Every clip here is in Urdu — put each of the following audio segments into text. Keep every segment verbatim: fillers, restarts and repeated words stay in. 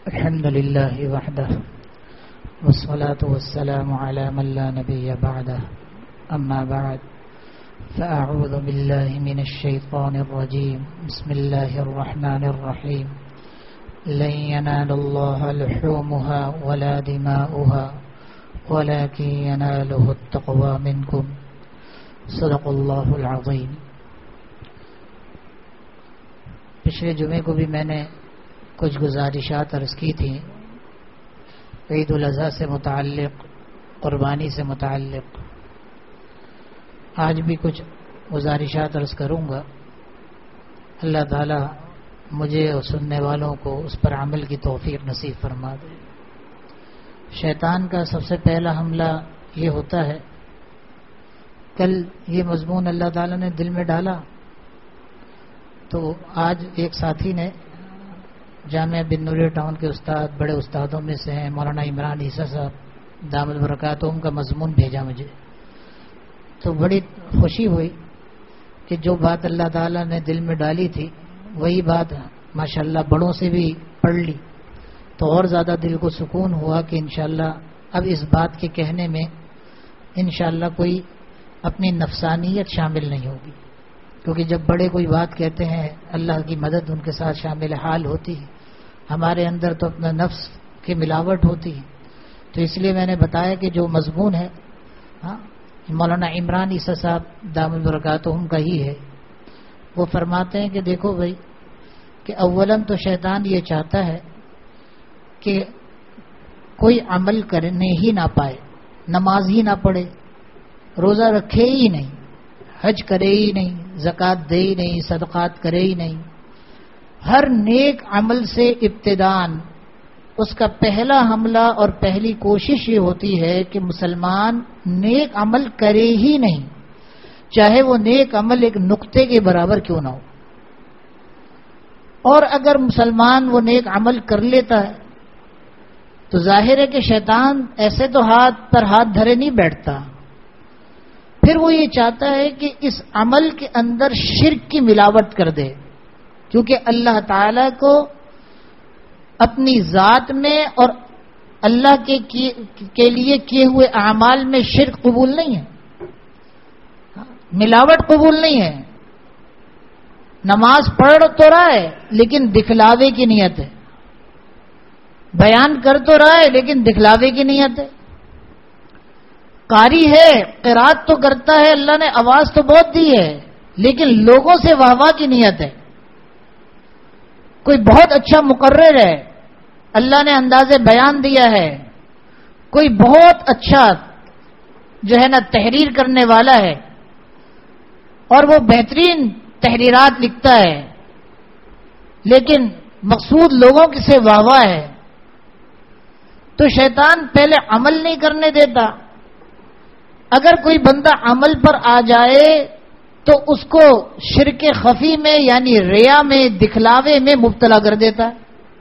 الحمد لله وحده والصلاة والسلام على من لا نبي بعده أما بعد فأعوذ بالله من الشيطان الرجيم بسم الله الرحمن الرحيم لن ينال الله لحومها ولا دماؤها ولكن يناله التقوى منكم صدق الله العظيم. پچھلے جمعے کو بھی میں نے کچھ گزارشات عرض کی تھی عید الاضحیٰ سے متعلق، قربانی سے متعلق. آج بھی کچھ گزارشات عرض کروں گا. اللہ تعالی مجھے اور سننے والوں کو اس پر عمل کی توفیق نصیب فرما دے. شیطان کا سب سے پہلا حملہ یہ ہوتا ہے، کل یہ مضمون اللہ تعالی نے دل میں ڈالا تو آج ایک ساتھی نے، جامعہ بن نوری ٹاؤن کے استاد، بڑے استادوں میں سے ہیں، مولانا عمران عیسیٰ صاحب دامت برکاتہم کا مضمون بھیجا مجھے. تو بڑی خوشی ہوئی کہ جو بات اللہ تعالیٰ نے دل میں ڈالی تھی وہی بات ماشاءاللہ بڑوں سے بھی پڑھ لی تو اور زیادہ دل کو سکون ہوا کہ انشاءاللہ اب اس بات کے کہنے میں انشاءاللہ کوئی اپنی نفسانیت شامل نہیں ہوگی، کیونکہ جب بڑے کوئی بات کہتے ہیں اللہ کی مدد ان کے ساتھ شامل حال ہوتی ہے. ہمارے اندر تو اپنا نفس کی ملاوٹ ہوتی ہے. تو اس لیے میں نے بتایا کہ جو مضمون ہے ہاں مولانا عمران عیسیٰ صاحب دامت برکاتہم کا ہی ہے. وہ فرماتے ہیں کہ دیکھو بھائی کہ اولاً تو شیطان یہ چاہتا ہے کہ کوئی عمل کرنے ہی نہ پائے، نماز ہی نہ پڑھے، روزہ رکھے ہی نہیں، حج کرے ہی نہیں، زکوٰۃ دے ہی نہیں، صدقات کرے ہی نہیں. ہر نیک عمل سے ابتداً اس کا پہلا حملہ اور پہلی کوشش یہ ہوتی ہے کہ مسلمان نیک عمل کرے ہی نہیں، چاہے وہ نیک عمل ایک نقطے کے برابر کیوں نہ ہو. اور اگر مسلمان وہ نیک عمل کر لیتا ہے تو ظاہر ہے کہ شیطان ایسے تو ہاتھ پر ہاتھ دھرے نہیں بیٹھتا. پھر وہ یہ چاہتا ہے کہ اس عمل کے اندر شرک کی ملاوٹ کر دے، کیونکہ اللہ تعالی کو اپنی ذات میں اور اللہ کے کے لیے کیے ہوئے اعمال میں شرک قبول نہیں ہے، ملاوٹ قبول نہیں ہے. نماز پڑھ تو رہا ہے لیکن دکھلاوے کی نیت ہے، بیان کر تو رہا ہے لیکن دکھلاوے کی نیت ہے. قاری ہے، قرات تو کرتا ہے، اللہ نے آواز تو بہت دی ہے لیکن لوگوں سے واہ واہ کی نیت ہے. کوئی بہت اچھا مقرر ہے، اللہ نے انداز بیان دیا ہے. کوئی بہت اچھا جو ہے نا تحریر کرنے والا ہے اور وہ بہترین تحریرات لکھتا ہے لیکن مقصود لوگوں کی سے واہ واہ ہے. تو شیطان پہلے عمل نہیں کرنے دیتا. اگر کوئی بندہ عمل پر آ جائے تو اس کو شرک خفی میں یعنی ریا میں، دکھلاوے میں مبتلا کر دیتا ہے.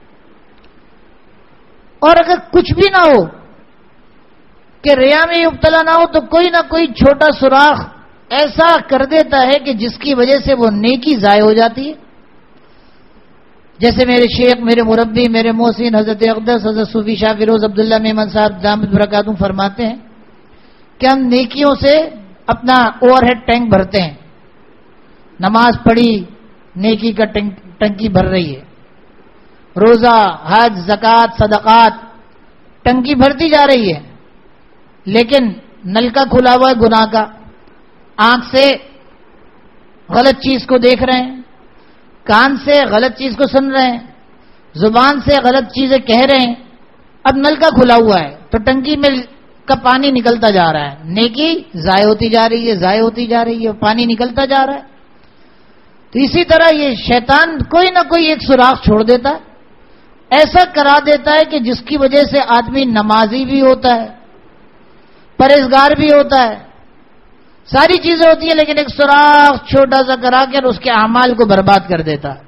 اور اگر کچھ بھی نہ ہو کہ ریا میں مبتلا نہ ہو تو کوئی نہ کوئی چھوٹا سوراخ ایسا کر دیتا ہے کہ جس کی وجہ سے وہ نیکی ضائع ہو جاتی ہے. جیسے میرے شیخ، میرے مربی، میرے محسن حضرت اقدس حضرت صوفی شاہ فیروز عبداللہ میمن صاحب دامت برکاتہم فرماتے ہیں کہ ہم نیکیوں سے اپنا اوور ہیڈ ٹینک بھرتے ہیں. نماز پڑھی، نیکی کا ٹنکی بھر رہی ہے. روزہ، حج، زکوٰۃ، صدقات، ٹنکی بھرتی جا رہی ہے لیکن نلکا کھلا ہوا ہے گناہ کا. آنکھ سے غلط چیز کو دیکھ رہے ہیں، کان سے غلط چیز کو سن رہے ہیں، زبان سے غلط چیزیں کہہ رہے ہیں. اب نلکا کھلا ہوا ہے تو ٹنکی میں کا پانی نکلتا جا رہا ہے، نیکی ضائع ہوتی جا رہی ہے، ضائع ہوتی جا رہی ہے، پانی نکلتا جا رہا ہے. تو اسی طرح یہ شیطان کوئی نہ کوئی ایک سوراخ چھوڑ دیتا ہے، ایسا کرا دیتا ہے کہ جس کی وجہ سے آدمی نمازی بھی ہوتا ہے، پرہیزگار بھی ہوتا ہے، ساری چیزیں ہوتی ہیں لیکن ایک سوراخ چھوٹا سا کرا کر اس کے اعمال کو برباد کر دیتا ہے.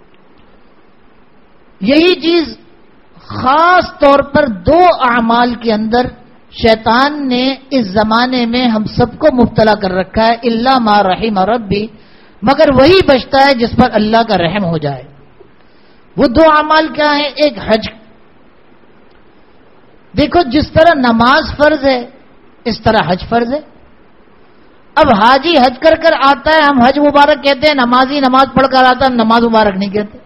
یہی چیز خاص طور پر دو اعمال کے اندر شیطان نے اس زمانے میں ہم سب کو مبتلا کر رکھا ہے. الا ما رحم ربی، مگر وہی بچتا ہے جس پر اللہ کا رحم ہو جائے. وہ دو اعمال کیا ہیں؟ ایک حج دیکھو جس طرح نماز فرض ہے اس طرح حج فرض ہے. اب حاجی حج کر کر آتا ہے، ہم حج مبارک کہتے ہیں، نمازی نماز پڑھ کر آتا ہے، ہم نماز مبارک نہیں کہتے.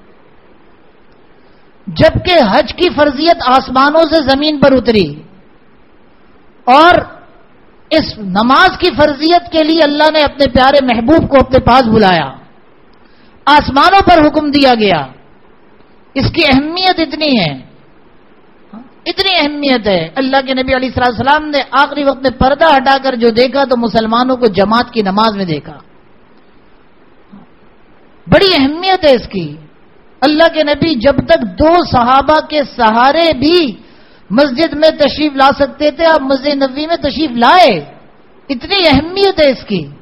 جبکہ حج کی فرضیت آسمانوں سے زمین پر اتری اور اس نماز کی فرضیت کے لیے اللہ نے اپنے پیارے محبوب کو اپنے پاس بلایا، آسمانوں پر حکم دیا گیا. اس کی اہمیت اتنی ہے، اتنی اہمیت ہے. اللہ کے نبی علیہ الصلوۃ والسلام نے آخری وقت میں پردہ ہٹا کر جو دیکھا تو مسلمانوں کو جماعت کی نماز میں دیکھا. بڑی اہمیت ہے اس کی. اللہ کے نبی جب تک دو صحابہ کے سہارے بھی مسجد میں تشریف لا سکتے تھے، آپ مسجد نبوی میں تشریف لائے. اتنی اہمیت ہے اس کی.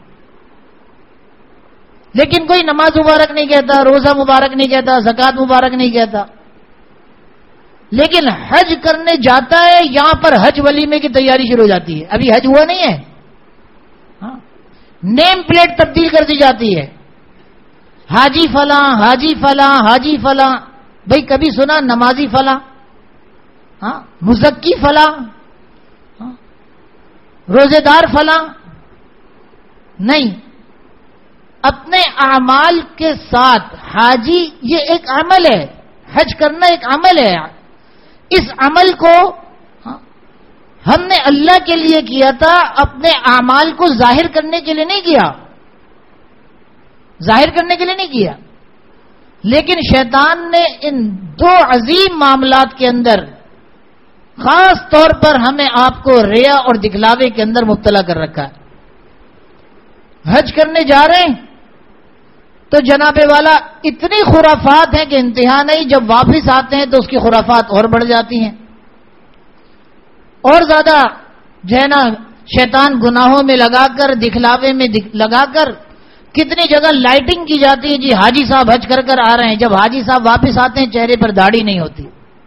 لیکن کوئی نماز مبارک نہیں کہتا، روزہ مبارک نہیں کہتا، زکوٰۃ مبارک نہیں کہتا. لیکن حج کرنے جاتا ہے، یہاں پر حج ولیمے کی تیاری شروع ہو جاتی ہے. ابھی حج ہوا نہیں ہے، ہاں نیم پلیٹ تبدیل کر دی جاتی ہے، حاجی فلاں، حاجی فلاں، حاجی فلاں. بھئی کبھی سنا نمازی فلاں، ہاں مزکی فلاں، ہاں روزے دار فلاں؟ نہیں. اپنے اعمال کے ساتھ حاجی یہ ایک عمل ہے، حج کرنا ایک عمل ہے. اس عمل کو ہم نے اللہ کے لیے کیا تھا، اپنے اعمال کو ظاہر کرنے کے لیے نہیں کیا، ظاہر کرنے کے لیے نہیں کیا. لیکن شیطان نے ان دو عظیم معاملات کے اندر خاص طور پر ہمیں آپ کو ریا اور دکھلاوے کے اندر مبتلا کر رکھا ہے. حج کرنے جا رہے ہیں تو جناب والا اتنی خرافات ہیں کہ انتہا نہیں. جب واپس آتے ہیں تو اس کی خرافات اور بڑھ جاتی ہیں، اور زیادہ جو ہے نا شیطان گناہوں میں لگا کر، دکھلاوے میں لگا کر کتنی جگہ لائٹنگ کی جاتی ہے. جی حاجی صاحب حج کر کر آ رہے ہیں. جب حاجی صاحب واپس آتے ہیں چہرے پر داڑھی نہیں ہوتی.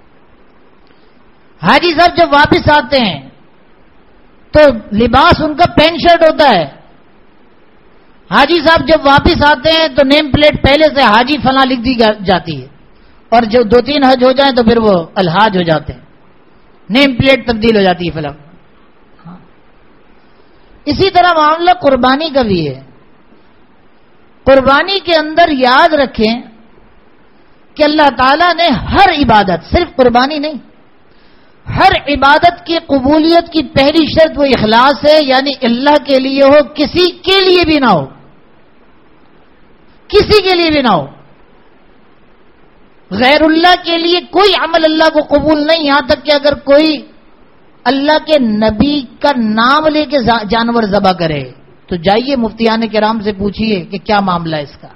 حاجی صاحب جب واپس آتے ہیں تو لباس ان کا پینٹ شرٹ ہوتا ہے. حاجی صاحب جب واپس آتے ہیں تو نیم پلیٹ پہلے سے حاجی فلاں لکھ دی جاتی ہے، اور جب دو تین حج ہو جائیں تو پھر وہ الحاج ہو جاتے ہیں، نیم پلیٹ تبدیل ہو جاتی ہے فلاں. ہاں. اسی طرح معاملہ قربانی کا بھی ہے. قربانی کے اندر یاد رکھیں کہ اللہ تعالیٰ نے ہر عبادت، صرف قربانی نہیں، ہر عبادت کی قبولیت کی پہلی شرط وہ اخلاص ہے، یعنی اللہ کے لیے ہو، کسی کے لیے بھی نہ ہو، کسی کے لیے بھی نہ ہو. غیر اللہ کے لیے کوئی عمل اللہ کو قبول نہیں، یہاں تک کہ اگر کوئی اللہ کے نبی کا نام لے کے جانور ذبح کرے تو جائیے مفتیان کرام سے پوچھئے کہ کیا معاملہ ہے اس کا.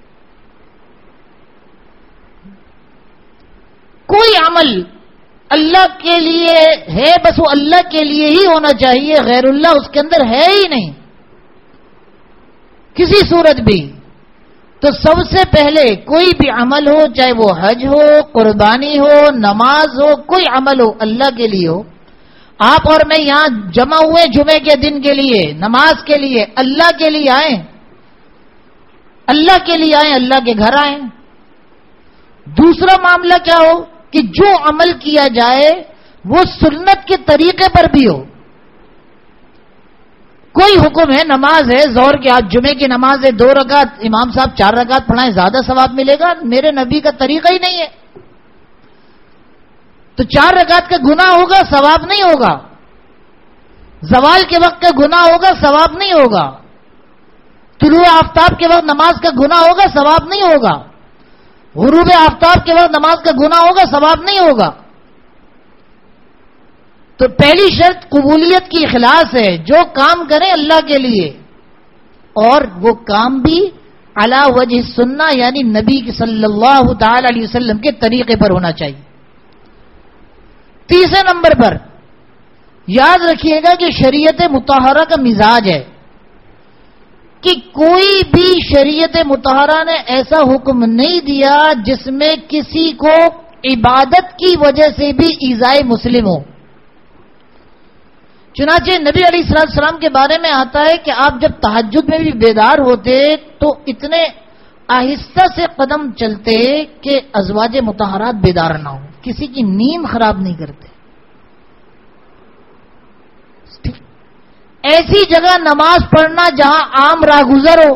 کوئی عمل اللہ کے لیے ہے بس وہ اللہ کے لیے ہی ہونا چاہیے، غیر اللہ اس کے اندر ہے ہی نہیں کسی صورت بھی. تو سب سے پہلے کوئی بھی عمل ہو، چاہے وہ حج ہو، قربانی ہو، نماز ہو، کوئی عمل ہو اللہ کے لیے ہو. آپ اور میں یہاں جمع ہوئے جمعے کے دن کے لیے، نماز کے لیے، اللہ کے لیے آئیں، اللہ کے لیے آئیں، اللہ کے گھر آئیں. دوسرا معاملہ کیا ہو کہ جو عمل کیا جائے وہ سنت کے طریقے پر بھی ہو. کوئی حکم ہے، نماز ہے، ظہر کے آج جمعے کی نماز ہے، دو رکعت امام صاحب چار رکعت پڑھائیں زیادہ ثواب ملے گا، میرے نبی کا طریقہ ہی نہیں ہے تو چار رکعت کا گناہ ہوگا، ثواب نہیں ہوگا. زوال کے وقت کا گناہ ہوگا، ثواب نہیں ہوگا. طلوع آفتاب کے وقت نماز کا گناہ ہوگا، ثواب نہیں ہوگا. غروب آفتاب کے وقت نماز کا گناہ ہوگا، ثواب نہیں ہوگا. تو پہلی شرط قبولیت کی اخلاص ہے، جو کام کریں اللہ کے لیے، اور وہ کام بھی علی وجہ سنہ یعنی نبی صلی اللہ تعالی علیہ وسلم کے طریقے پر ہونا چاہیے. تیسرے نمبر پر یاد رکھیے گا کہ شریعت مطہرہ کا مزاج ہے کہ کوئی بھی شریعت مطہرہ نے ایسا حکم نہیں دیا جس میں کسی کو عبادت کی وجہ سے بھی ایذائے مسلم ہو. چنانچہ نبی علیہ الصلوۃ والسلام کے بارے میں آتا ہے کہ آپ جب تہجد میں بھی بیدار ہوتے تو اتنے آہستہ سے قدم چلتے کہ ازواج مطہرات بیدار نہ ہو، کسی کی نیند خراب نہیں کرتے. ایسی جگہ نماز پڑھنا جہاں عام راہگزر ہو،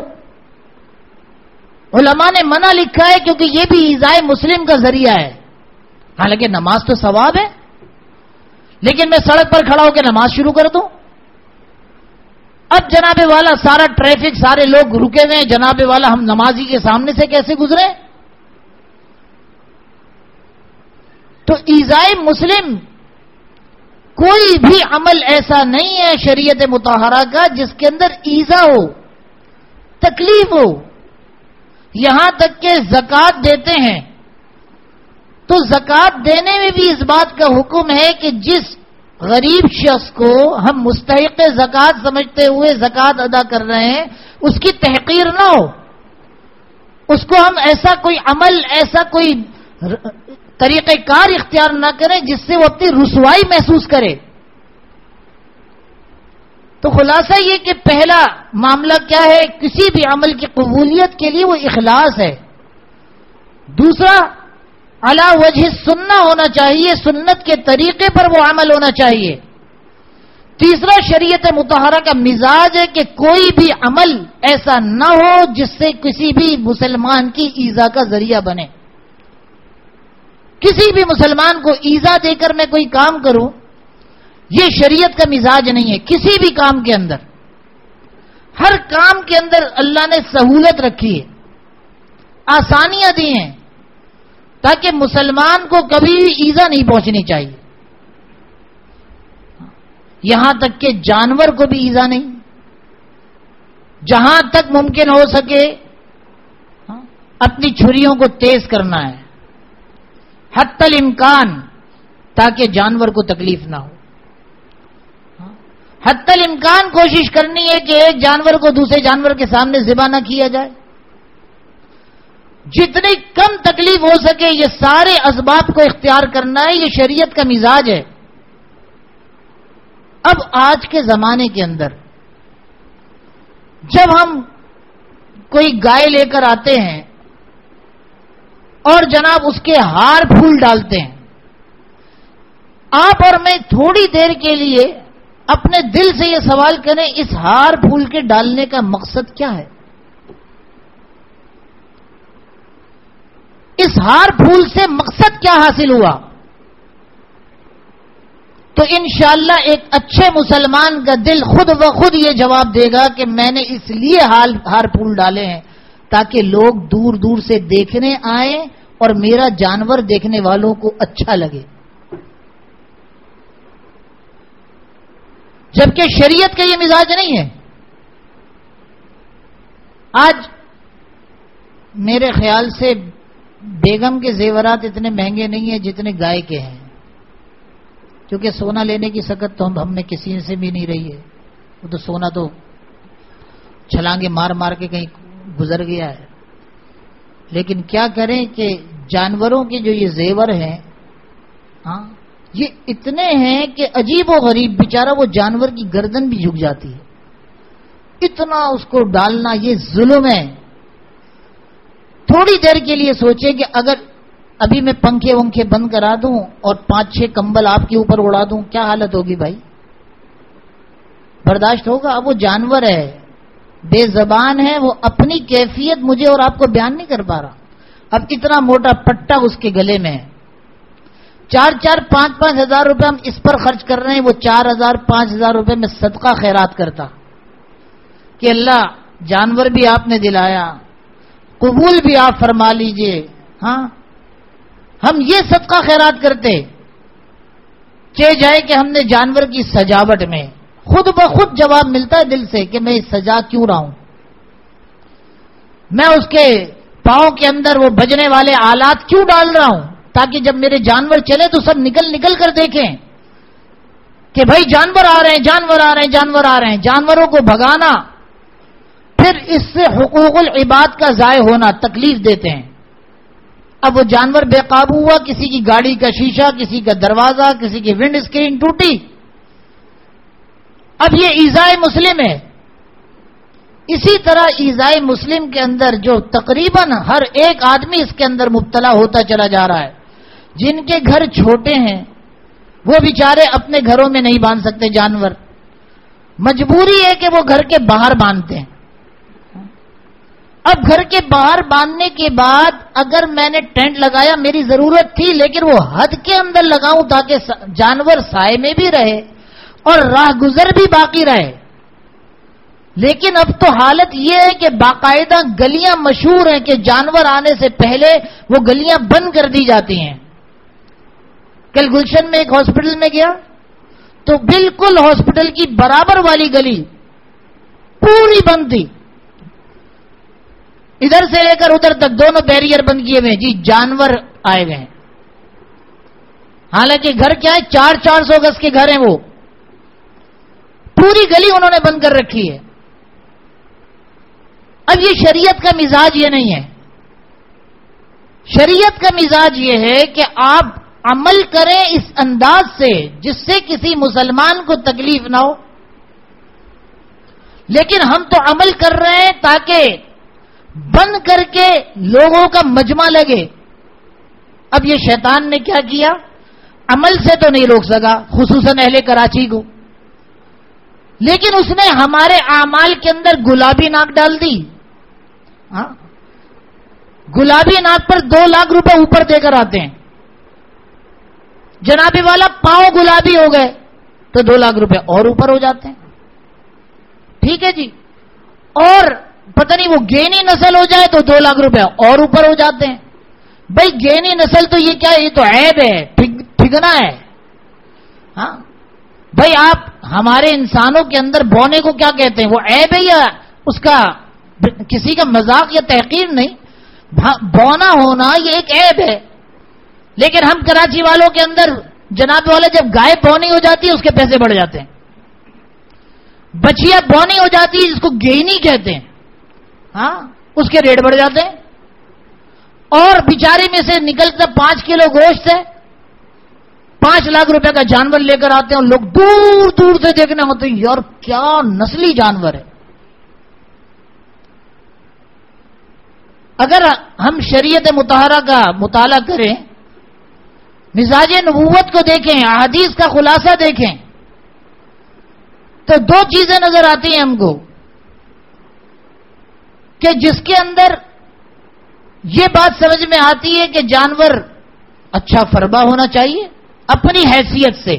علماء نے منع لکھا ہے کیونکہ یہ بھی ایذائے مسلم کا ذریعہ ہے. حالانکہ نماز تو ثواب ہے، لیکن میں سڑک پر کھڑا ہو کے نماز شروع کر دوں. اب جناب والا سارا ٹریفک، سارے لوگ رکے ہوئے ہیں، جناب والا ہم نمازی کے سامنے سے کیسے گزرے؟ تو ایذائے مسلم کوئی بھی عمل ایسا نہیں ہے شریعت مطہرہ کا جس کے اندر ایذا ہو، تکلیف ہو. یہاں تک کہ زکوٰۃ دیتے ہیں تو زکوٰۃ دینے میں بھی اس بات کا حکم ہے کہ جس غریب شخص کو ہم مستحق زکوٰۃ سمجھتے ہوئے زکوٰۃ ادا کر رہے ہیں اس کی تحقیر نہ ہو، اس کو ہم ایسا کوئی عمل، ایسا کوئی طریقہ کار اختیار نہ کریں جس سے وہ اپنی رسوائی محسوس کرے. تو خلاصہ یہ کہ پہلا معاملہ کیا ہے؟ کسی بھی عمل کی قبولیت کے لیے وہ اخلاص ہے. دوسرا علی وجہ سنہ ہونا چاہیے، سنت کے طریقے پر وہ عمل ہونا چاہیے. تیسرا شریعت مطہرہ کا مزاج ہے کہ کوئی بھی عمل ایسا نہ ہو جس سے کسی بھی مسلمان کی ایذا کا ذریعہ بنے. کسی بھی مسلمان کو ایذا دے کر میں کوئی کام کروں، یہ شریعت کا مزاج نہیں ہے. کسی بھی کام کے اندر، ہر کام کے اندر اللہ نے سہولت رکھی ہے، آسانیاں دی ہیں تاکہ مسلمان کو کبھی بھی ایذا نہیں پہنچنی چاہیے. یہاں تک کہ جانور کو بھی ایذا نہیں، جہاں تک ممکن ہو سکے اپنی چھریوں کو تیز کرنا ہے حتی الامکان، تاکہ جانور کو تکلیف نہ ہو. حتی الامکان کوشش کرنی ہے کہ ایک جانور کو دوسرے جانور کے سامنے ذبح نہ کیا جائے. جتنی کم تکلیف ہو سکے یہ سارے اسباب کو اختیار کرنا ہے، یہ شریعت کا مزاج ہے. اب آج کے زمانے کے اندر جب ہم کوئی گائے لے کر آتے ہیں اور جناب اس کے ہار پھول ڈالتے ہیں، آپ اور میں تھوڑی دیر کے لیے اپنے دل سے یہ سوال کریں اس ہار پھول کے ڈالنے کا مقصد کیا ہے؟ اس ہار پھول سے مقصد کیا حاصل ہوا؟ تو انشاءاللہ ایک اچھے مسلمان کا دل خود بخود یہ جواب دے گا کہ میں نے اس لیے ہار پھول ڈالے ہیں تاکہ لوگ دور دور سے دیکھنے آئیں اور میرا جانور دیکھنے والوں کو اچھا لگے. جبکہ شریعت کا یہ مزاج نہیں ہے. آج میرے خیال سے بیگم کے زیورات اتنے مہنگے نہیں ہیں جتنے گائے کے ہیں، کیونکہ سونا لینے کی سکت تو ہم نے کسی سے بھی نہیں رہی ہے. وہ تو سونا تو چھلانگے مار مار کے کہیں گزر گیا ہے. لیکن کیا کریں کہ جانوروں کے جو یہ زیور ہیں ہاں یہ اتنے ہیں کہ عجیب و غریب، بیچارہ وہ جانور کی گردن بھی جھک جاتی ہے. اتنا اس کو ڈالنا یہ ظلم ہے. تھوڑی دیر کے لیے سوچیں کہ اگر ابھی میں پنکھے ونکھے بند کرا دوں اور پانچ چھ کمبل آپ کے اوپر اڑا دوں کیا حالت ہوگی بھائی؟ برداشت ہوگا؟ اب وہ جانور ہے، بے زبان ہے، وہ اپنی کیفیت مجھے اور آپ کو بیان نہیں کر پا رہا. اب اتنا موٹا پٹا اس کے گلے میں ہے، چار چار پانچ پانچ ہزار روپے ہم اس پر خرچ کر رہے ہیں. وہ چار ہزار پانچ ہزار روپے میں صدقہ خیرات کرتا کہ اللہ جانور بھی آپ نے دلایا، قبول بھی آپ فرما لیجئے. ہاں ہم یہ صدقہ خیرات کرتے چہ جائے کہ ہم نے جانور کی سجاوٹ میں خود بخود جواب ملتا ہے دل سے کہ میں سجا کیوں رہا ہوں. میں اس کے پاؤں کے اندر وہ بجنے والے آلات کیوں ڈال رہا ہوں تاکہ جب میرے جانور چلے تو سب نکل نکل کر دیکھیں کہ بھائی جانور آ رہے ہیں، جانور آ رہے ہیں، جانور آ رہے ہیں. جانوروں کو بھگانا، پھر اس سے حقوق العباد کا ضائع ہونا، تکلیف دیتے ہیں. اب وہ جانور بے قابو ہوا، کسی کی گاڑی کا شیشہ، کسی کا دروازہ، کسی کی ونڈ اسکرین ٹوٹی. اب یہ ایذائے مسلم ہے. اسی طرح ایذائے مسلم کے اندر جو تقریباً ہر ایک آدمی اس کے اندر مبتلا ہوتا چلا جا رہا ہے. جن کے گھر چھوٹے ہیں وہ بیچارے اپنے گھروں میں نہیں باندھ سکتے جانور، مجبوری ہے کہ وہ گھر کے باہر باندھتے ہیں. اب گھر کے باہر باندھنے کے بعد اگر میں نے ٹینٹ لگایا، میری ضرورت تھی لیکن وہ حد کے اندر لگاؤں تاکہ جانور سائے میں بھی رہے اور راہ گزر بھی باقی رہے. لیکن اب تو حالت یہ ہے کہ باقاعدہ گلیاں مشہور ہیں کہ جانور آنے سے پہلے وہ گلیاں بند کر دی جاتی ہیں. کل گلشن میں ایک ہاسپٹل میں گیا تو بالکل ہاسپٹل کی برابر والی گلی پوری بند تھی، ادھر سے لے کر ادھر تک دونوں بیریئر بند کیے ہوئے. جی جانور آئے ہوئے ہیں. حالانکہ گھر کیا ہے، چار چار سو گز کے گھر ہیں، وہ پوری گلی انہوں نے بند کر رکھی ہے. اب یہ شریعت کا مزاج یہ نہیں ہے. شریعت کا مزاج یہ ہے کہ آپ عمل کریں اس انداز سے جس سے کسی مسلمان کو تکلیف نہ ہو. لیکن ہم تو عمل کر رہے ہیں تاکہ بند کر کے لوگوں کا مجمع لگے. اب یہ شیطان نے کیا کیا، عمل سے تو نہیں روک سکا خصوصاً اہل کراچی کو، لیکن اس نے ہمارے اعمال کے اندر گلابی ناک ڈال دی. ہاں، گلابی ناک پر دو لاکھ روپے اوپر دے کر آتے ہیں. جنابی والا پاؤں گلابی ہو گئے تو دو لاکھ روپے اور اوپر ہو جاتے ہیں. ٹھیک ہے جی. اور پتہ نہیں وہ گینی نسل ہو جائے تو دو لاکھ روپے اور اوپر ہو جاتے ہیں. بھائی گینی نسل تو یہ کیا ہے، یہ تو عیب ہے، ٹھگنا ہے. ہاں بھائی، آپ ہمارے انسانوں کے اندر بونے کو کیا کہتے ہیں، وہ عیب ہے یا اس کا کسی کا مذاق یا تحقیر نہیں. بونا ہونا یہ ایک عیب ہے. لیکن ہم کراچی والوں کے اندر جناب والا جب گائے بونی ہو جاتی ہے اس کے پیسے بڑھ جاتے ہیں. بچیا بونی ہو جاتی ہے جس کو گینی کہتے ہیں، ہاں اس کے ریٹ بڑھ جاتے ہیں. اور بیچاری میں سے نکلتا پانچ کلو گوشت ہے، پانچ لاکھ روپے کا جانور لے کر آتے ہیں اور لوگ دور دور سے دیکھنے ہوتے ہیں یار کیا نسلی جانور ہے. اگر ہم شریعت مطہرہ کا مطالعہ کریں، مزاج نبوت کو دیکھیں، احادیث کا خلاصہ دیکھیں، تو دو چیزیں نظر آتی ہیں ہم کو کہ جس کے اندر یہ بات سمجھ میں آتی ہے کہ جانور اچھا فربا ہونا چاہیے اپنی حیثیت سے.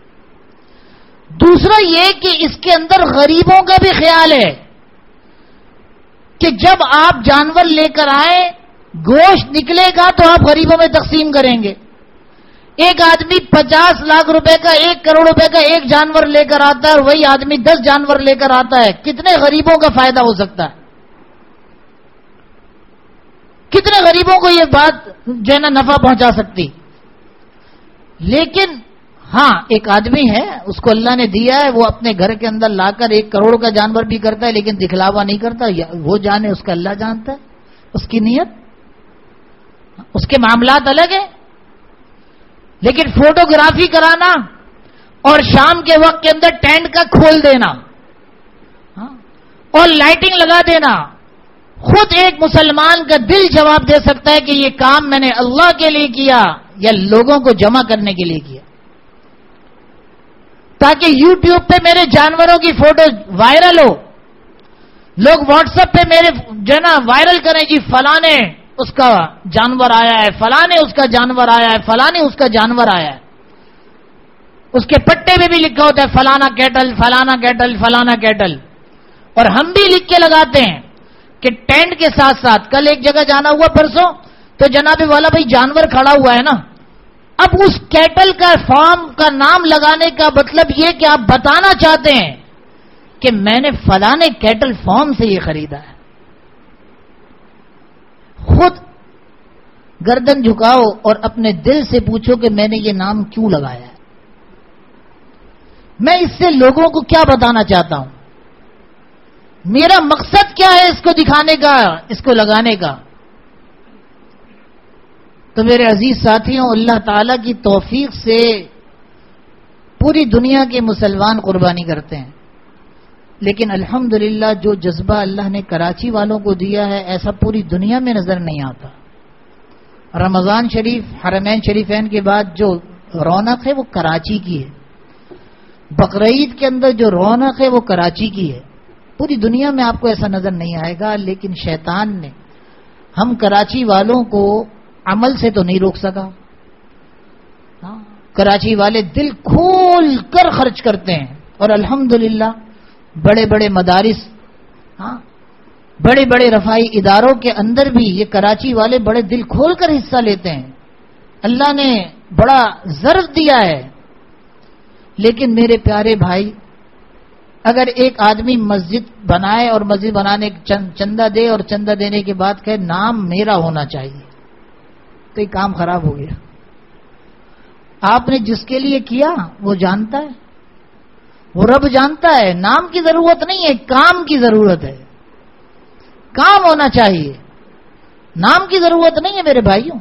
دوسرا یہ کہ اس کے اندر غریبوں کا بھی خیال ہے کہ جب آپ جانور لے کر آئیں، گوشت نکلے گا تو آپ غریبوں میں تقسیم کریں گے. ایک آدمی پچاس لاکھ روپے کا، ایک کروڑ روپے کا ایک جانور لے کر آتا ہے اور وہی آدمی دس جانور لے کر آتا ہے. کتنے غریبوں کا فائدہ ہو سکتا ہے، کتنے غریبوں کو یہ بات جو ہے نا نفع پہنچا سکتی. لیکن ہاں ایک آدمی ہے، اس کو اللہ نے دیا ہے، وہ اپنے گھر کے اندر لا کر ایک کروڑ کا جانور بھی کرتا ہے لیکن دکھلاوا نہیں کرتا. وہ جانے، اس کا اللہ جانتا ہے اس کی نیت، اس کے معاملات الگ ہیں. لیکن فوٹوگرافی کرانا اور شام کے وقت کے اندر ٹینٹ کا کھول دینا اور لائٹنگ لگا دینا، خود ایک مسلمان کا دل جواب دے سکتا ہے کہ یہ کام میں نے اللہ کے لیے کیا یا لوگوں کو جمع کرنے کے لیے کیا، تاکہ یوٹیوب پہ میرے جانوروں کی فوٹو وائرل ہو، لوگ واٹس ایپ پہ میرے جو ہے نا وائرل کریں، جی فلاں نے اس کا جانور آیا ہے، فلاں نے اس کا جانور آیا ہے، فلاں نے اس کا جانور آیا ہے. اس کے پٹے میں بھی لکھا ہوتا ہے فلانا کیٹل، فلانا کیٹل، فلانا کیٹل. اور ہم بھی لکھ کے لگاتے ہیں کہ ٹینٹ کے ساتھ ساتھ. کل ایک جگہ جانا ہوا پرسوں، تو جناب والا بھائی جانور کھڑا ہوا ہے نا، اب اس کیٹل کا فارم کا نام لگانے کا مطلب یہ کہ آپ بتانا چاہتے ہیں کہ میں نے فلانے کیٹل فارم سے یہ خریدا ہے. خود گردن جھکاؤ اور اپنے دل سے پوچھو کہ میں نے یہ نام کیوں لگایا ہے، میں اس سے لوگوں کو کیا بتانا چاہتا ہوں، میرا مقصد کیا ہے اس کو دکھانے کا، اس کو لگانے کا. تو میرے عزیز ساتھیوں، اللہ تعالی کی توفیق سے پوری دنیا کے مسلمان قربانی کرتے ہیں، لیکن الحمدللہ جو جذبہ اللہ نے کراچی والوں کو دیا ہے ایسا پوری دنیا میں نظر نہیں آتا. رمضان شریف حرمین شریفین کے بعد جو رونق ہے وہ کراچی کی ہے. بقرعید کے اندر جو رونق ہے وہ کراچی کی ہے، پوری دنیا میں آپ کو ایسا نظر نہیں آئے گا، لیکن شیطان نے ہم کراچی والوں کو عمل سے تو نہیں روک سکا. ہاں کراچی والے دل کھول کر خرچ کرتے ہیں، اور الحمدللہ بڑے بڑے مدارس، ہاں بڑے بڑے رفاعی اداروں کے اندر بھی یہ کراچی والے بڑے دل کھول کر حصہ لیتے ہیں. اللہ نے بڑا ظرف دیا ہے. لیکن میرے پیارے بھائی، اگر ایک آدمی مسجد بنائے اور مسجد بنانے چندہ دے اور چندہ دینے کے بعد کہے نام میرا ہونا چاہیے، تو یہ کام خراب ہو گیا. آپ نے جس کے لیے کیا وہ جانتا ہے، وہ رب جانتا ہے. نام کی ضرورت نہیں ہے، کام کی ضرورت ہے. کام ہونا چاہیے، نام کی ضرورت نہیں ہے میرے بھائیوں.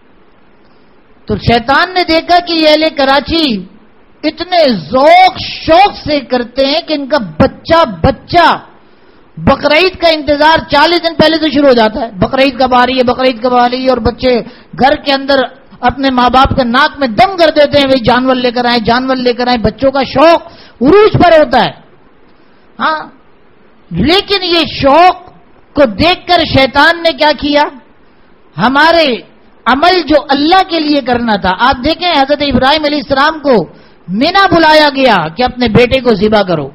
تو شیطان نے دیکھا کہ یہ اہل کراچی اتنے ذوق شوق سے کرتے ہیں کہ ان کا بچہ بچہ بقرعید کا انتظار چالیس دن پہلے سے شروع ہو جاتا ہے. بقرعید کب آ رہی ہے، بقرعید کب آ رہی ہے، اور بچے گھر کے اندر اپنے ماں باپ کے ناک میں دم کر دیتے ہیں، بھائی جانور لے کر آئیں جانور لے کر آئیں. بچوں کا شوق عروج پر ہوتا ہے. ہاں لیکن یہ شوق کو دیکھ کر شیطان نے کیا کیا، ہمارے عمل جو اللہ کے لیے کرنا تھا. آپ دیکھیں حضرت ابراہیم علیہ السلام کو مینا بلایا گیا کہ اپنے بیٹے کو ذبح کرو،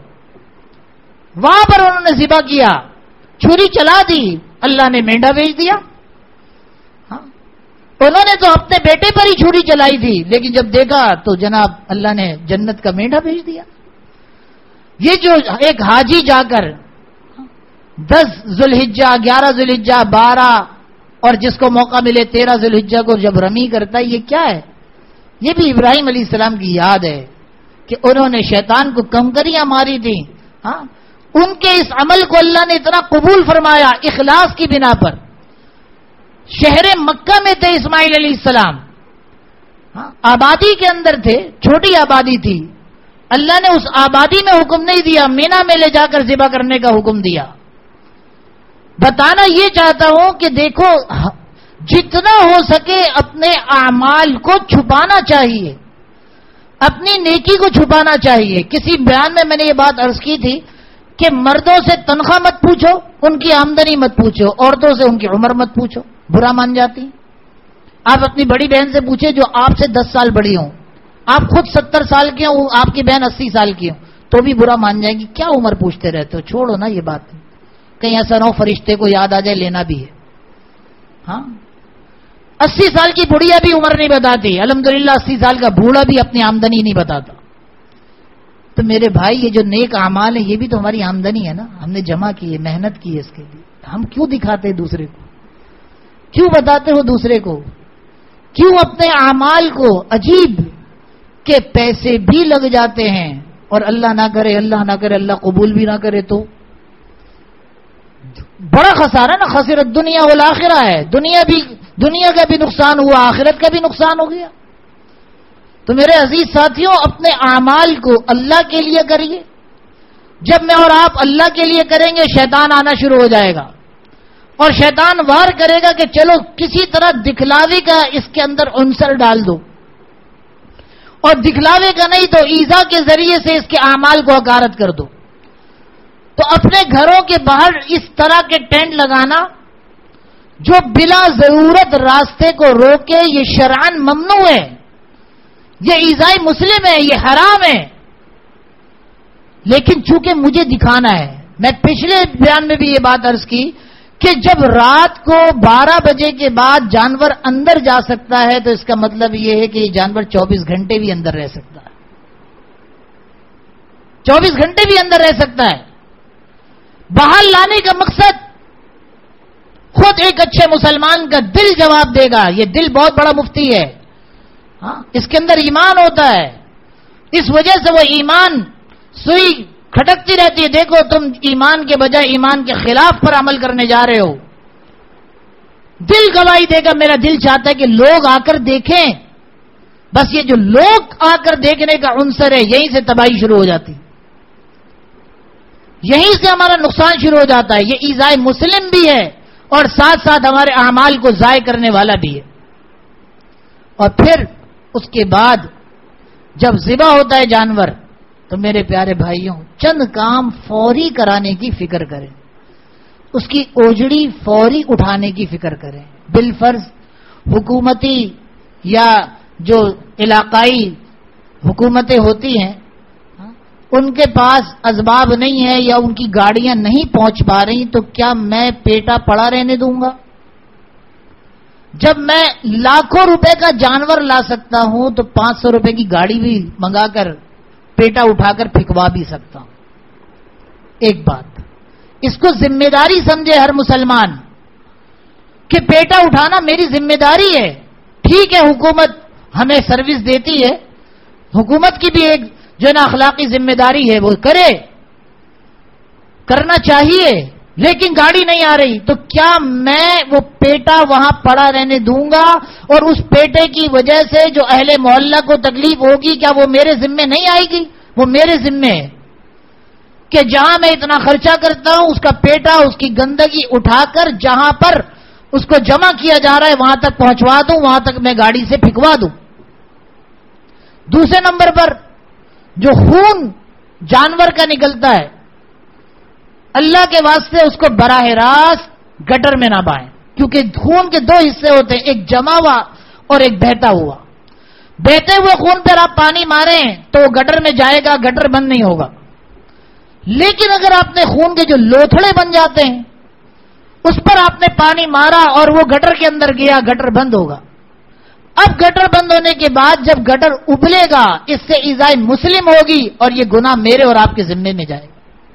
وہاں پر انہوں نے ذبح کیا، چھری چلا دی، اللہ نے مینڈا بھیج دیا. ہاں انہوں نے تو اپنے بیٹے پر ہی چھری چلائی تھی، لیکن جب دیکھا تو جناب اللہ نے جنت کا مینڈا بھیج دیا. یہ جو ایک حاجی جا کر دس ذوالحجہ گیارہ ذوالحجہ بارہ اور جس کو موقع ملے تیرہ ذوالحجہ کو جب رمی کرتا ہے، یہ کیا ہے؟ یہ بھی ابراہیم علیہ السلام کی یاد ہے کہ انہوں نے شیطان کو کنکریاں ماری تھی. ہاں ان کے اس عمل کو اللہ نے اتنا قبول فرمایا اخلاص کی بنا پر. شہر مکہ میں تھے اسماعیل علیہ السلام، ہاں آبادی کے اندر تھے، چھوٹی آبادی تھی. اللہ نے اس آبادی میں حکم نہیں دیا، مینا میں لے جا کر ذبح کرنے کا حکم دیا. بتانا یہ چاہتا ہوں کہ دیکھو جتنا ہو سکے اپنے اعمال کو چھپانا چاہیے، اپنی نیکی کو چھپانا چاہیے. کسی بیان میں میں نے یہ بات عرض کی تھی کہ مردوں سے تنخواہ مت پوچھو، ان کی آمدنی مت پوچھو، عورتوں سے ان کی عمر مت پوچھو، برا مان جاتی. آپ اپنی بڑی بہن سے پوچھیں جو آپ سے دس سال بڑی ہوں، آپ خود ستر سال کے ہوں، آپ کی بہن اسی سال کی ہوں، تو بھی برا مان جائیں گی. کیا عمر پوچھتے رہتے ہو، چھوڑو نا یہ بات، کہیں ایسا نہ ہو فرشتے کو یاد آ جائے لینا بھی ہے. ہاں اسی سال کی بڑھیا بھی عمر نہیں بتاتی، الحمدللہ اسی سال کا بوڑھا بھی اپنی آمدنی نہیں بتاتا. تو میرے بھائی یہ جو نیک اعمال ہیں یہ بھی تو ہماری آمدنی ہے نا، ہم نے جمع کی ہے، محنت کی ہے اس کے لیے. ہم کیوں دکھاتے ہیں دوسرے کو، کیوں بتاتے ہو دوسرے کو، کیوں اپنے اعمال کو عجیب کہ پیسے بھی لگ جاتے ہیں اور اللہ نہ کرے اللہ نہ کرے اللہ قبول بھی نہ کرے تو بڑا خسارہ نا. خسرت دنیا والآخرہ ہے، دنیا بھی دنیا کا بھی نقصان ہوا، آخرت کا بھی نقصان ہو گیا. تو میرے عزیز ساتھیوں اپنے اعمال کو اللہ کے لیے کریے. جب میں اور آپ اللہ کے لیے کریں گے شیطان آنا شروع ہو جائے گا اور شیطان وار کرے گا کہ چلو کسی طرح دکھلاوے کا اس کے اندر عنصر ڈال دو، اور دکھلاوے کا نہیں تو ایذا کے ذریعے سے اس کے اعمال کو حقارت کر دو. تو اپنے گھروں کے باہر اس طرح کے ٹینٹ لگانا جو بلا ضرورت راستے کو روکے یہ شرعاً ممنوع ہے، یہ ایذائے مسلم ہے، یہ حرام ہے. لیکن چونکہ مجھے دکھانا ہے، میں پچھلے بیان میں بھی یہ بات عرض کی کہ جب رات کو بارہ بجے کے بعد جانور اندر جا سکتا ہے تو اس کا مطلب یہ ہے کہ یہ جانور چوبیس گھنٹے بھی اندر رہ سکتا ہے، چوبیس گھنٹے بھی اندر رہ سکتا ہے. باہر لانے کا مقصد خود ایک اچھے مسلمان کا دل جواب دے گا. یہ دل بہت بڑا مفتی ہے، ہاں اس کے اندر ایمان ہوتا ہے، اس وجہ سے وہ ایمان سوئی کھٹکتی رہتی ہے. دیکھو تم ایمان کے بجائے ایمان کے خلاف پر عمل کرنے جا رہے ہو. دل گواہی دے گا، میرا دل چاہتا ہے کہ لوگ آ کر دیکھیں. بس یہ جو لوگ آ کر دیکھنے کا عنصر ہے یہیں سے تباہی شروع ہو جاتی، یہیں سے ہمارا نقصان شروع ہو جاتا ہے. یہ ایذائے مسلم بھی ہے اور ساتھ ساتھ ہمارے اعمال کو ضائع کرنے والا بھی ہے. اور پھر اس کے بعد جب ذبح ہوتا ہے جانور تو میرے پیارے بھائیوں چند کام فوری کرانے کی فکر کریں، اس کی اوجڑی فوری اٹھانے کی فکر کریں۔ بالفرض حکومتی یا جو علاقائی حکومتیں ہوتی ہیں ان کے پاس اسباب نہیں ہے یا ان کی گاڑیاں نہیں پہنچ پا رہی، تو کیا میں پیٹا پڑا رہنے دوں گا؟ جب میں لاکھوں روپے کا جانور لا سکتا ہوں تو پانچ سو روپے کی گاڑی بھی منگا کر پیٹا اٹھا کر پھینکوا بھی سکتا ہوں۔ ایک بات اس کو ذمہ داری سمجھے ہر مسلمان کہ پیٹا اٹھانا میری ذمہ داری ہے۔ ٹھیک ہے حکومت ہمیں سروس دیتی ہے، حکومت کی بھی ایک جو نا اخلاقی ذمہ داری ہے وہ کرے، کرنا چاہیے، لیکن گاڑی نہیں آ رہی تو کیا میں وہ پیٹا وہاں پڑا رہنے دوں گا؟ اور اس پیٹے کی وجہ سے جو اہل محلہ کو تکلیف ہوگی کیا وہ میرے ذمے نہیں آئے گی؟ وہ میرے ذمے ہے کہ جہاں میں اتنا خرچہ کرتا ہوں اس کا پیٹا، اس کی گندگی اٹھا کر جہاں پر اس کو جمع کیا جا رہا ہے وہاں تک پہنچوا دوں، وہاں تک میں گاڑی سے پھینکوا دوں۔ دوسرے نمبر پر جو خون جانور کا نکلتا ہے اللہ کے واسطے اس کو براہ راست گٹر میں نہ بہائیں، کیونکہ خون کے دو حصے ہوتے ہیں، ایک جمع ہوا اور ایک بہتا ہوا۔ بہتے ہوئے خون پر آپ پانی ماریں تو وہ گٹر میں جائے گا، گٹر بند نہیں ہوگا۔ لیکن اگر آپ نے خون کے جو لوتھڑے بن جاتے ہیں اس پر آپ نے پانی مارا اور وہ گٹر کے اندر گیا، گٹر بند ہوگا۔ اب گٹر بند ہونے کے بعد جب گٹر ابلے گا اس سے ایذائے مسلم ہوگی اور یہ گناہ میرے اور آپ کے ذمے میں جائے گا۔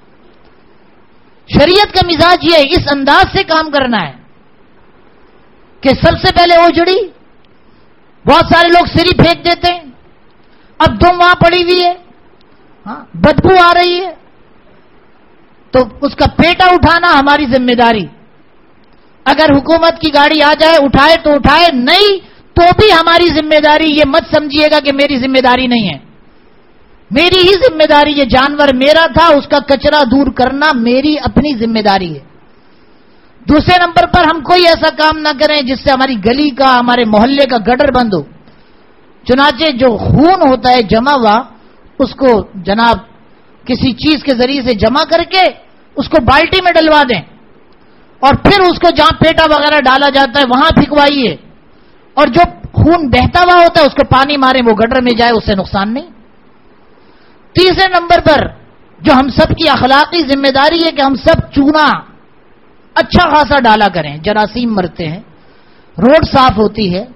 شریعت کا مزاج یہ اس انداز سے کام کرنا ہے کہ سب سے پہلے اوجڑی، بہت سارے لوگ سری پھینک دیتے ہیں، اب دم وہاں پڑی ہوئی ہے، ہاں بدبو آ رہی ہے، تو اس کا پیٹا اٹھانا ہماری ذمہ داری۔ اگر حکومت کی گاڑی آ جائے اٹھائے تو اٹھائے، نہیں تو بھی ہماری ذمہ داری۔ یہ مت سمجھیے گا کہ میری ذمہ داری نہیں ہے، میری ہی ذمہ داری۔ یہ جانور میرا تھا، اس کا کچرا دور کرنا میری اپنی ذمہ داری ہے۔ دوسرے نمبر پر ہم کوئی ایسا کام نہ کریں جس سے ہماری گلی کا، ہمارے محلے کا گٹر بند ہو۔ چنانچہ جو خون ہوتا ہے جمع ہوا اس کو جناب کسی چیز کے ذریعے سے جمع کر کے اس کو بالٹی میں ڈلوا دیں اور پھر اس کو جہاں پیٹا وغیرہ ڈالا جاتا ہے وہاں پھینکوائیے، اور جو خون بہتا ہوا ہوتا ہے اس کو پانی ماریں، وہ گٹر میں جائے، اس سے نقصان نہیں۔ تیسرے نمبر پر جو ہم سب کی اخلاقی ذمہ داری ہے کہ ہم سب چونا اچھا خاصا ڈالا کریں، جراثیم مرتے ہیں، روڈ صاف ہوتی ہے۔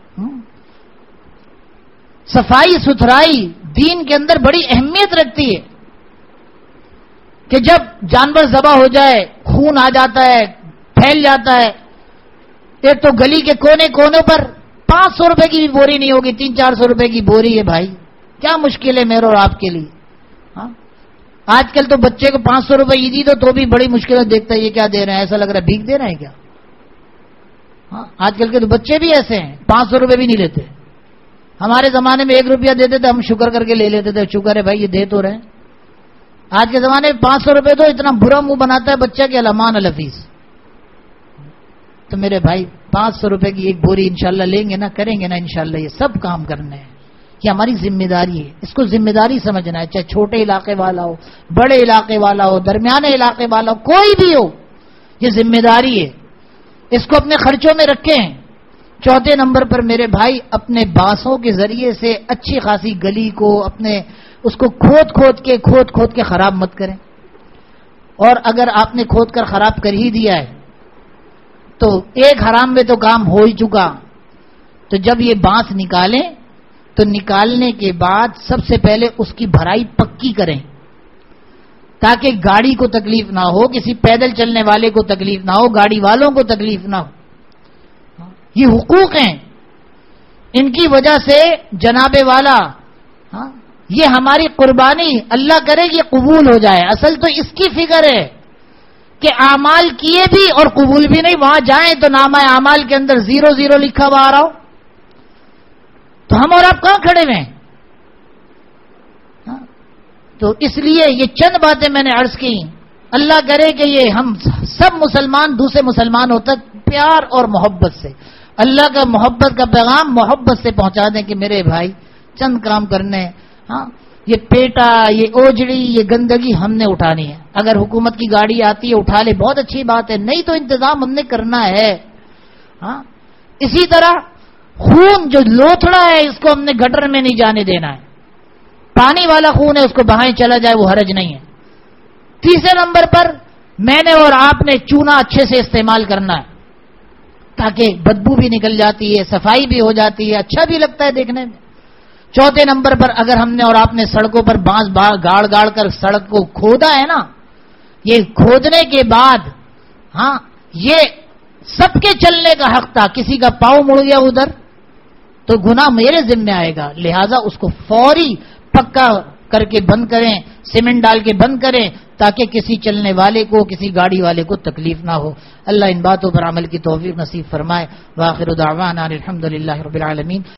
صفائی ستھرائی دین کے اندر بڑی اہمیت رکھتی ہے کہ جب جانور ذبح ہو جائے خون آ جاتا ہے، پھیل جاتا ہے، ایک تو گلی کے کونے کونے پر پانچ سو روپے کی بھی بوری نہیں ہوگی، تین چار سو روپے کی بوری ہے۔ بھائی کیا مشکل ہے میرے اور آپ کے لیے؟ ہاں آج کل تو بچے کو پانچ سو روپے عیدی دو تو بھی بڑی مشکل دیکھتا ہے، یہ کیا دے رہے ہیں، ایسا لگ رہا ہے بھیک دے رہے ہیں کیا؟ ہاں آج کل کے تو بچے بھی ایسے ہیں، پانچ سو روپے بھی نہیں لیتے۔ ہمارے زمانے میں ایک روپیہ دیتے تھے، ہم شکر کر کے لے لیتے تھے، شکر ہے بھائی یہ دے تو رہے ہیں۔ آج کے زمانے میں پانچ سو روپے تو اتنا برا منہ بناتا ہے بچہ کہ علمان الحفیظ۔ تو میرے بھائی پانچ سو روپے کی ایک بوری انشاءاللہ لیں گے نا، کریں گے نا انشاءاللہ، یہ سب کام کرنے ہیں، یہ ہماری ذمہ داری ہے۔ اس کو ذمہ داری سمجھنا ہے، چاہے چھوٹے علاقے والا ہو، بڑے علاقے والا ہو، درمیانے علاقے والا ہو، کوئی بھی ہو، یہ ذمہ داری ہے، اس کو اپنے خرچوں میں رکھیں۔ چوتھے نمبر پر میرے بھائی اپنے بانسوں کے ذریعے سے اچھی خاصی گلی کو اپنے اس کو کھود کھود کے کھود کھود کے خراب مت کریں، اور اگر آپ نے کھود کر خراب کر ہی دیا ہے تو ایک حرام میں تو کام ہو ہی چکا۔ تو جب یہ بانس نکالیں تو نکالنے کے بعد سب سے پہلے اس کی بھرائی پکی کریں تاکہ گاڑی کو تکلیف نہ ہو، کسی پیدل چلنے والے کو تکلیف نہ ہو، گاڑی والوں کو تکلیف نہ ہو۔ یہ حقوق ہیں، ان کی وجہ سے جناب والا ہاں یہ ہماری قربانی اللہ کرے کہ قبول ہو جائے۔ اصل تو اس کی فکر ہے کہ اعمال کیے بھی اور قبول بھی نہیں، وہاں جائیں تو نامہ اعمال کے اندر زیرو زیرو لکھا ہوا آ رہا ہو، تو ہم اور آپ کہاں کھڑے ہوئے ہیں؟ تو اس لیے یہ چند باتیں میں نے عرض کی، اللہ کرے کہ یہ ہم سب مسلمان دوسرے مسلمانوں تک پیار اور محبت سے اللہ کا محبت کا پیغام محبت سے پہنچا دیں کہ میرے بھائی چند کام کرنے، ہاں یہ پیٹا، یہ اوجڑی، یہ گندگی ہم نے اٹھانی ہے. اگر حکومت کی گاڑی آتی ہے اٹھا لے، بہت اچھی بات ہے، نہیں تو انتظام ہم نے کرنا ہے. ہاں اسی طرح خون جو لوتھڑا ہے اس کو ہم نے گٹر میں نہیں جانے دینا ہے. پانی والا خون ہے اس کو بہائیں چلا جائے وہ حرج نہیں ہے. تیسرے نمبر پر میں نے اور آپ نے چونا اچھے سے استعمال کرنا ہے تاکہ بدبو بھی نکل جاتی ہے، صفائی بھی ہو جاتی ہے، اچھا بھی لگتا ہے دیکھنے میں. چوتھے نمبر پر اگر ہم نے اور آپ نے سڑکوں پر بانس گاڑ گاڑ کر سڑک کو کھودا ہے نا، یہ کھودنے کے بعد ہاں یہ سب کے چلنے کا حق تھا، کسی کا پاؤں مڑ گیا ادھر تو گناہ میرے ذمہ آئے گا، لہذا اس کو فوری پکا کر کے بند کریں، سیمنٹ ڈال کے بند کریں تاکہ کسی چلنے والے کو، کسی گاڑی والے کو تکلیف نہ ہو. اللہ ان باتوں پر عمل کی توفیق نصیب فرمائے. وآخر دعوانا الحمد للہ رب العالمین.